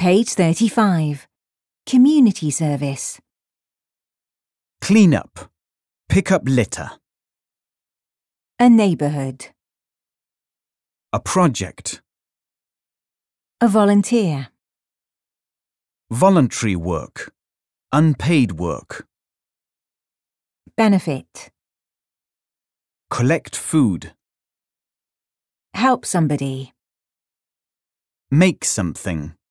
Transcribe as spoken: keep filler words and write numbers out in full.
Page thirty-five. Community service. Clean up. Pick up litter. A neighbourhood. A project. A volunteer. Voluntary work. Unpaid work. Benefit. Collect food. Help somebody. Make something.